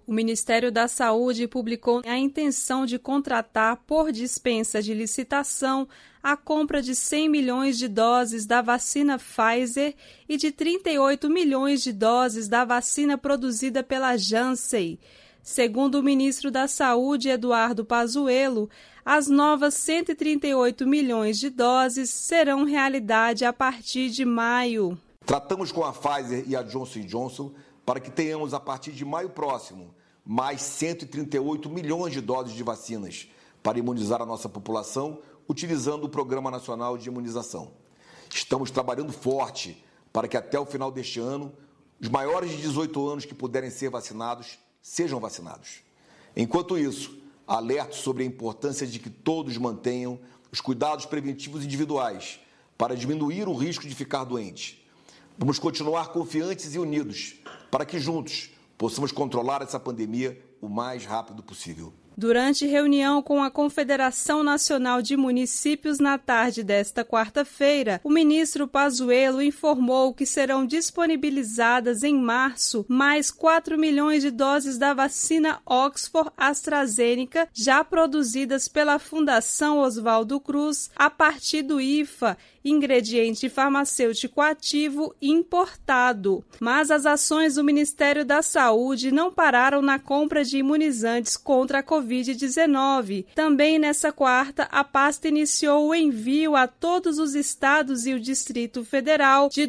O Ministério da Saúde publicou a intenção de contratar por dispensa de licitação a compra de 100 milhões de doses da vacina Pfizer e de 38 milhões de doses da vacina produzida pela Janssen. Segundo o ministro da Saúde, Eduardo Pazuello, as novas 138 milhões de doses serão realidade a partir de maio. Tratamos com a Pfizer e a Johnson & Johnson para que tenhamos, a partir de maio próximo, mais 138 milhões de doses de vacinas para imunizar a nossa população, utilizando o Programa Nacional de Imunização. Estamos trabalhando forte para que até o final deste ano, os maiores de 18 anos que puderem ser vacinados, sejam vacinados. Enquanto isso, alerto sobre a importância de que todos mantenham os cuidados preventivos individuais para diminuir o risco de ficar doente. Vamos continuar confiantes e unidos para que juntos possamos controlar essa pandemia o mais rápido possível. Durante reunião com a Confederação Nacional de Municípios na tarde desta quarta-feira, o ministro Pazuello informou que serão disponibilizadas em março mais 4 milhões de doses da vacina Oxford AstraZeneca, já produzidas pela Fundação Oswaldo Cruz, a partir do IFA, ingrediente farmacêutico ativo importado. Mas as ações do Ministério da Saúde não pararam na compra de imunizantes contra a Covid-19. Também nessa quarta, a pasta iniciou o envio a todos os estados e o Distrito Federal de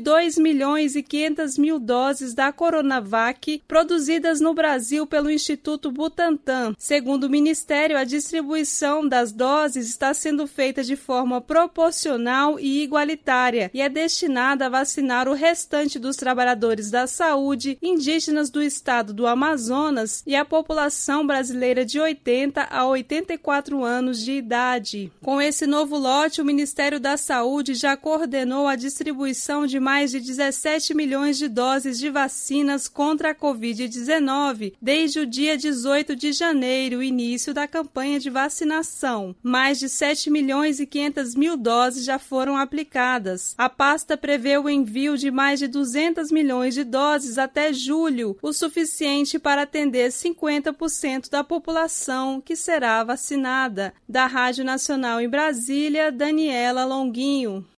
2.500.000 doses da Coronavac produzidas no Brasil pelo Instituto Butantan. Segundo o Ministério, a distribuição das doses está sendo feita de forma proporcional e igualitária e é destinada a vacinar o restante dos trabalhadores da saúde, indígenas do estado do Amazonas e a população brasileira de 80 a 84 anos de idade. Com esse novo lote, o Ministério da Saúde já coordenou a distribuição de mais de 17 milhões de doses de vacinas contra a Covid-19 desde o dia 18 de janeiro, início da campanha de vacinação. Mais de 7.500.000 doses já foram aplicadas. A pasta prevê o envio de mais de 200 milhões de doses até julho, o suficiente para atender 50% da população que será vacinada. Da Rádio Nacional em Brasília, Daniela Longuinho.